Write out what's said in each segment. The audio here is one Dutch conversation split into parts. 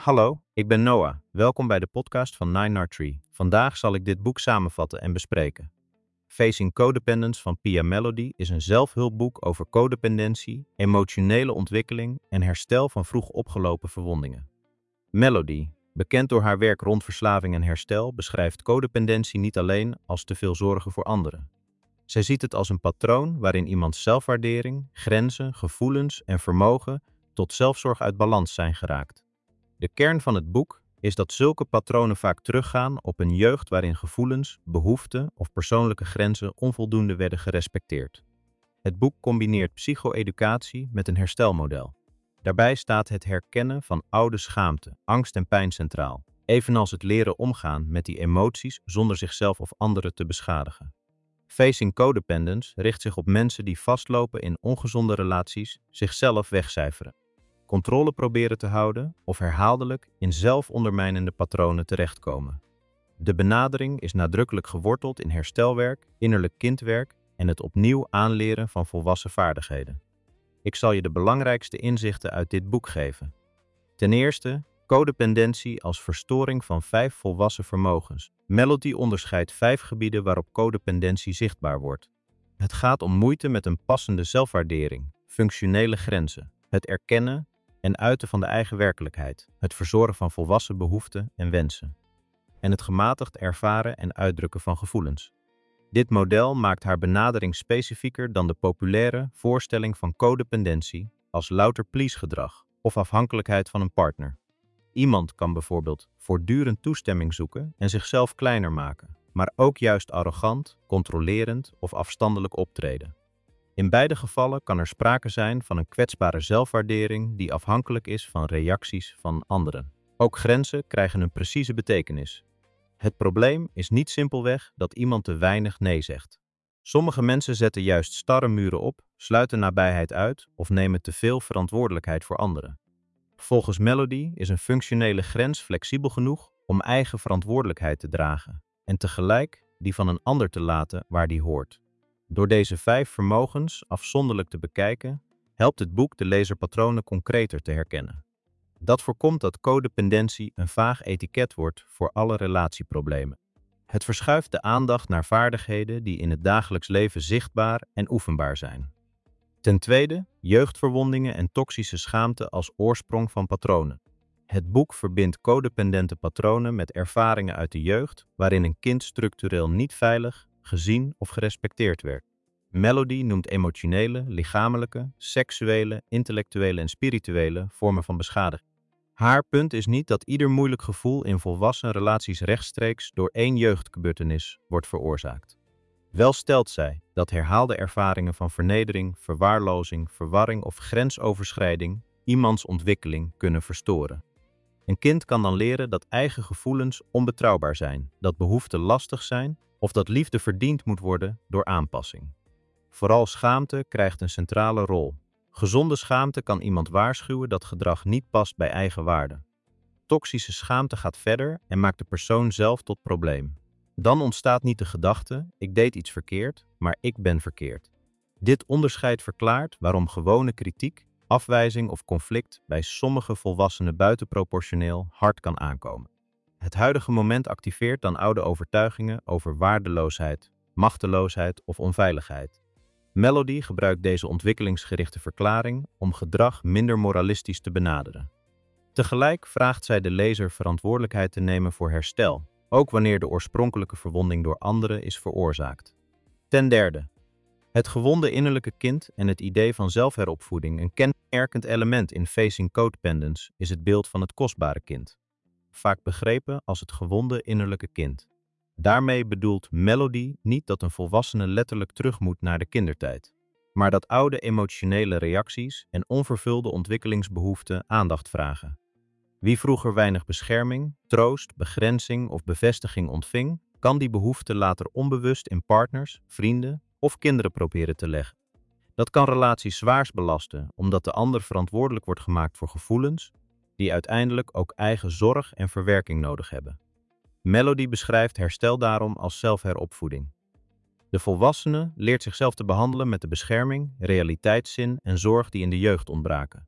Hallo, ik ben Noah. Welkom bij de podcast van 9R3. Vandaag zal ik dit boek samenvatten en bespreken. Facing Codependence van Pia Mellody is een zelfhulpboek over codependentie, emotionele ontwikkeling en herstel van vroeg opgelopen verwondingen. Mellody, bekend door haar werk rond verslaving en herstel, beschrijft codependentie niet alleen als te veel zorgen voor anderen. Zij ziet het als een patroon waarin iemands zelfwaardering, grenzen, gevoelens en vermogen tot zelfzorg uit balans zijn geraakt. De kern van het boek is dat zulke patronen vaak teruggaan op een jeugd waarin gevoelens, behoeften of persoonlijke grenzen onvoldoende werden gerespecteerd. Het boek combineert psycho-educatie met een herstelmodel. Daarbij staat het herkennen van oude schaamte, angst en pijn centraal, evenals het leren omgaan met die emoties zonder zichzelf of anderen te beschadigen. Facing Codependence richt zich op mensen die vastlopen in ongezonde relaties, zichzelf wegcijferen, controle proberen te houden of herhaaldelijk in zelfondermijnende patronen terechtkomen. De benadering is nadrukkelijk geworteld in herstelwerk, innerlijk kindwerk en het opnieuw aanleren van volwassen vaardigheden. Ik zal je de belangrijkste inzichten uit dit boek geven. Ten eerste, codependentie als verstoring van 5 volwassen vermogens. Mellody onderscheidt 5 gebieden waarop codependentie zichtbaar wordt. Het gaat om moeite met een passende zelfwaardering, functionele grenzen, het erkennen en uiten van de eigen werkelijkheid, het verzorgen van volwassen behoeften en wensen, en het gematigd ervaren en uitdrukken van gevoelens. Dit model maakt haar benadering specifieker dan de populaire voorstelling van codependentie als louter please-gedrag of afhankelijkheid van een partner. Iemand kan bijvoorbeeld voortdurend toestemming zoeken en zichzelf kleiner maken, maar ook juist arrogant, controlerend of afstandelijk optreden. In beide gevallen kan er sprake zijn van een kwetsbare zelfwaardering die afhankelijk is van reacties van anderen. Ook grenzen krijgen een precieze betekenis. Het probleem is niet simpelweg dat iemand te weinig nee zegt. Sommige mensen zetten juist starre muren op, sluiten nabijheid uit of nemen te veel verantwoordelijkheid voor anderen. Volgens Mellody is een functionele grens flexibel genoeg om eigen verantwoordelijkheid te dragen en tegelijk die van een ander te laten waar die hoort. Door deze 5 vermogens afzonderlijk te bekijken, helpt het boek de lezer patronen concreter te herkennen. Dat voorkomt dat codependentie een vaag etiket wordt voor alle relatieproblemen. Het verschuift de aandacht naar vaardigheden die in het dagelijks leven zichtbaar en oefenbaar zijn. Ten tweede, jeugdverwondingen en toxische schaamte als oorsprong van patronen. Het boek verbindt codependente patronen met ervaringen uit de jeugd, waarin een kind structureel niet veilig, gezien of gerespecteerd werd. Mellody noemt emotionele, lichamelijke, seksuele, intellectuele en spirituele vormen van beschadiging. Haar punt is niet dat ieder moeilijk gevoel in volwassen relaties rechtstreeks door één jeugdgebeurtenis wordt veroorzaakt. Wel stelt zij dat herhaalde ervaringen van vernedering, verwaarlozing, verwarring of grensoverschrijding iemands ontwikkeling kunnen verstoren. Een kind kan dan leren dat eigen gevoelens onbetrouwbaar zijn, dat behoeften lastig zijn of dat liefde verdiend moet worden door aanpassing. Vooral schaamte krijgt een centrale rol. Gezonde schaamte kan iemand waarschuwen dat gedrag niet past bij eigen waarde. Toxische schaamte gaat verder en maakt de persoon zelf tot probleem. Dan ontstaat niet de gedachte, ik deed iets verkeerd, maar ik ben verkeerd. Dit onderscheid verklaart waarom gewone kritiek, afwijzing of conflict bij sommige volwassenen buitenproportioneel hard kan aankomen. Het huidige moment activeert dan oude overtuigingen over waardeloosheid, machteloosheid of onveiligheid. Mellody gebruikt deze ontwikkelingsgerichte verklaring om gedrag minder moralistisch te benaderen. Tegelijk vraagt zij de lezer verantwoordelijkheid te nemen voor herstel, ook wanneer de oorspronkelijke verwonding door anderen is veroorzaakt. Ten derde, het gewonde innerlijke kind en het idee van zelfheropvoeding. Een kenmerkend element in Facing Codependence is het beeld van het kostbare kind, vaak begrepen als het gewonde innerlijke kind. Daarmee bedoelt Mellody niet dat een volwassene letterlijk terug moet naar de kindertijd, maar dat oude emotionele reacties en onvervulde ontwikkelingsbehoeften aandacht vragen. Wie vroeger weinig bescherming, troost, begrenzing of bevestiging ontving, kan die behoefte later onbewust in partners, vrienden of kinderen proberen te leggen. Dat kan relaties zwaars belasten, omdat de ander verantwoordelijk wordt gemaakt voor gevoelens die uiteindelijk ook eigen zorg en verwerking nodig hebben. Mellody beschrijft herstel daarom als zelfheropvoeding. De volwassene leert zichzelf te behandelen met de bescherming, realiteitszin en zorg die in de jeugd ontbraken.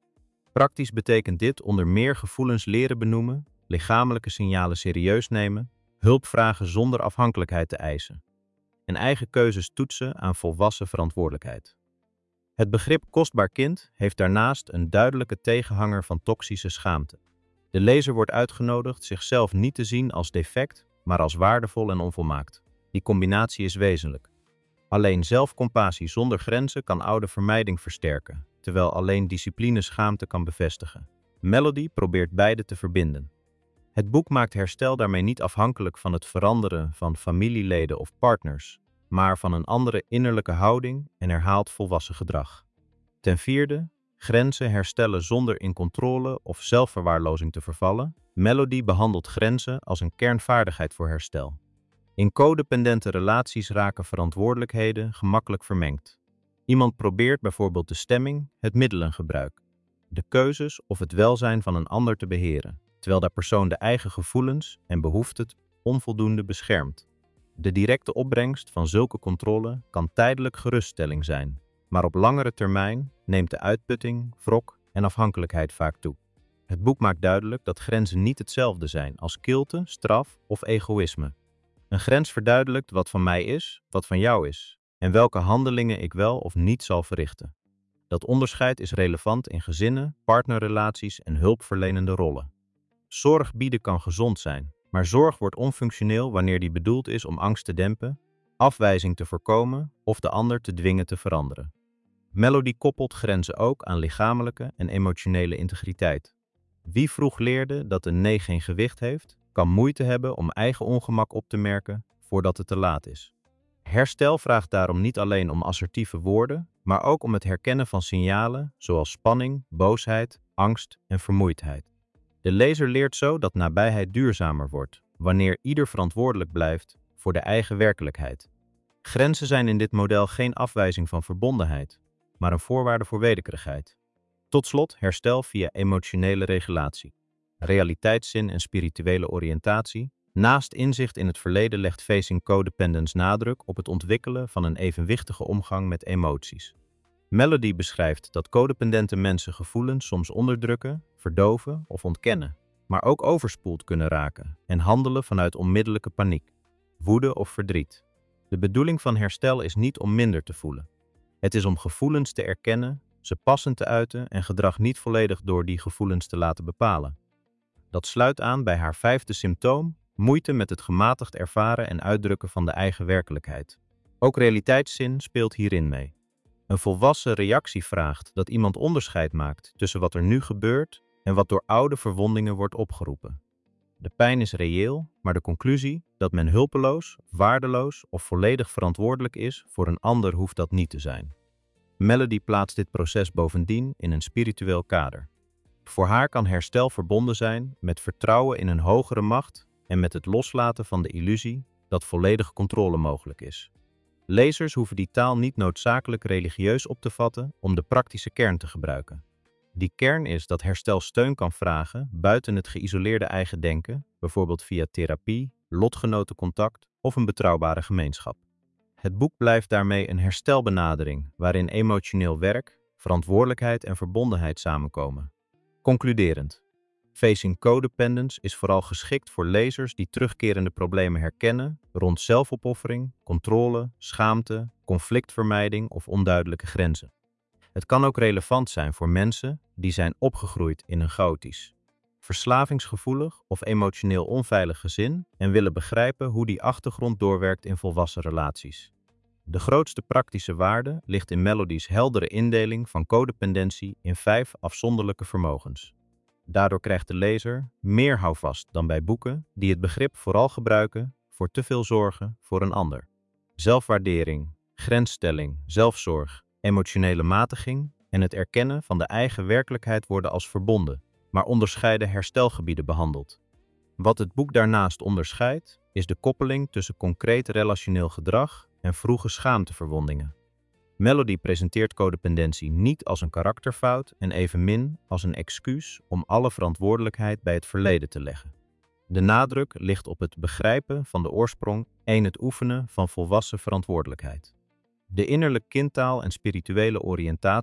Praktisch betekent dit onder meer gevoelens leren benoemen, lichamelijke signalen serieus nemen, hulp vragen zonder afhankelijkheid te eisen en eigen keuzes toetsen aan volwassen verantwoordelijkheid. Het begrip kostbaar kind heeft daarnaast een duidelijke tegenhanger van toxische schaamte. De lezer wordt uitgenodigd zichzelf niet te zien als defect, maar als waardevol en onvolmaakt. Die combinatie is wezenlijk. Alleen zelfcompassie zonder grenzen kan oude vermijding versterken, terwijl alleen discipline schaamte kan bevestigen. Melody probeert beide te verbinden. Het boek maakt herstel daarmee niet afhankelijk van het veranderen van familieleden of partners, maar van een andere innerlijke houding en herhaald volwassen gedrag. Ten vierde, grenzen herstellen zonder in controle of zelfverwaarlozing te vervallen. Melody behandelt grenzen als een kernvaardigheid voor herstel. In codependente relaties raken verantwoordelijkheden gemakkelijk vermengd. Iemand probeert bijvoorbeeld de stemming, het middelengebruik, de keuzes of het welzijn van een ander te beheren, terwijl de persoon de eigen gevoelens en behoeften onvoldoende beschermt. De directe opbrengst van zulke controle kan tijdelijk geruststelling zijn, maar op langere termijn neemt de uitputting, wrok en afhankelijkheid vaak toe. Het boek maakt duidelijk dat grenzen niet hetzelfde zijn als kilte, straf of egoïsme. Een grens verduidelijkt wat van mij is, wat van jou is, en welke handelingen ik wel of niet zal verrichten. Dat onderscheid is relevant in gezinnen, partnerrelaties en hulpverlenende rollen. Zorg bieden kan gezond zijn, maar zorg wordt onfunctioneel wanneer die bedoeld is om angst te dempen, afwijzing te voorkomen of de ander te dwingen te veranderen. Melody koppelt grenzen ook aan lichamelijke en emotionele integriteit. Wie vroeg leerde dat een nee geen gewicht heeft, kan moeite hebben om eigen ongemak op te merken voordat het te laat is. Herstel vraagt daarom niet alleen om assertieve woorden, maar ook om het herkennen van signalen zoals spanning, boosheid, angst en vermoeidheid. De lezer leert zo dat nabijheid duurzamer wordt, wanneer ieder verantwoordelijk blijft voor de eigen werkelijkheid. Grenzen zijn in dit model geen afwijzing van verbondenheid, maar een voorwaarde voor wederkerigheid. Tot slot herstel via emotionele regulatie, realiteitszin en spirituele oriëntatie. Naast inzicht in het verleden legt Facing Codependence nadruk op het ontwikkelen van een evenwichtige omgang met emoties. Melody beschrijft dat codependente mensen gevoelens soms onderdrukken, verdoven of ontkennen, maar ook overspoeld kunnen raken en handelen vanuit onmiddellijke paniek, woede of verdriet. De bedoeling van herstel is niet om minder te voelen. Het is om gevoelens te erkennen, ze passend te uiten en gedrag niet volledig door die gevoelens te laten bepalen. Dat sluit aan bij haar vijfde symptoom, moeite met het gematigd ervaren en uitdrukken van de eigen werkelijkheid. Ook realiteitszin speelt hierin mee. Een volwassen reactie vraagt dat iemand onderscheid maakt tussen wat er nu gebeurt en wat door oude verwondingen wordt opgeroepen. De pijn is reëel, maar de conclusie dat men hulpeloos, waardeloos of volledig verantwoordelijk is voor een ander hoeft dat niet te zijn. Melody plaatst dit proces bovendien in een spiritueel kader. Voor haar kan herstel verbonden zijn met vertrouwen in een hogere macht en met het loslaten van de illusie dat volledige controle mogelijk is. Lezers hoeven die taal niet noodzakelijk religieus op te vatten om de praktische kern te gebruiken. Die kern is dat herstel steun kan vragen buiten het geïsoleerde eigen denken, bijvoorbeeld via therapie, lotgenotencontact of een betrouwbare gemeenschap. Het boek blijft daarmee een herstelbenadering waarin emotioneel werk, verantwoordelijkheid en verbondenheid samenkomen. Concluderend. Facing Codependence is vooral geschikt voor lezers die terugkerende problemen herkennen rond zelfopoffering, controle, schaamte, conflictvermijding of onduidelijke grenzen. Het kan ook relevant zijn voor mensen die zijn opgegroeid in een chaotisch, verslavingsgevoelig of emotioneel onveilig gezin en willen begrijpen hoe die achtergrond doorwerkt in volwassen relaties. De grootste praktische waarde ligt in Melody's heldere indeling van codependentie in 5 afzonderlijke vermogens. Daardoor krijgt de lezer meer houvast dan bij boeken die het begrip vooral gebruiken voor te veel zorgen voor een ander. Zelfwaardering, grensstelling, zelfzorg, emotionele matiging en het erkennen van de eigen werkelijkheid worden als verbonden, maar onderscheiden herstelgebieden behandeld. Wat het boek daarnaast onderscheidt, is de koppeling tussen concreet relationeel gedrag en vroege schaamteverwondingen. Melody presenteert codependentie niet als een karakterfout en evenmin als een excuus om alle verantwoordelijkheid bij het verleden te leggen. De nadruk ligt op het begrijpen van de oorsprong en het oefenen van volwassen verantwoordelijkheid. De innerlijke kindtaal en spirituele oriëntatie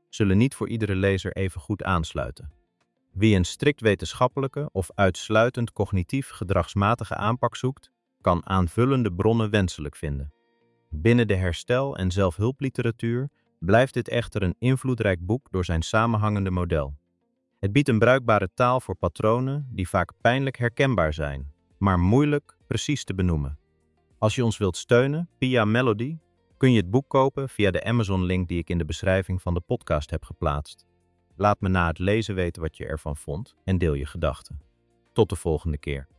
zullen niet voor iedere lezer even goed aansluiten. Wie een strikt wetenschappelijke of uitsluitend cognitief gedragsmatige aanpak zoekt, kan aanvullende bronnen wenselijk vinden. Binnen de herstel- en zelfhulpliteratuur blijft dit echter een invloedrijk boek door zijn samenhangende model. Het biedt een bruikbare taal voor patronen die vaak pijnlijk herkenbaar zijn, maar moeilijk precies te benoemen. Als je ons wilt steunen, Pia Mellody, kun je het boek kopen via de Amazon-link die ik in de beschrijving van de podcast heb geplaatst. Laat me na het lezen weten wat je ervan vond en deel je gedachten. Tot de volgende keer.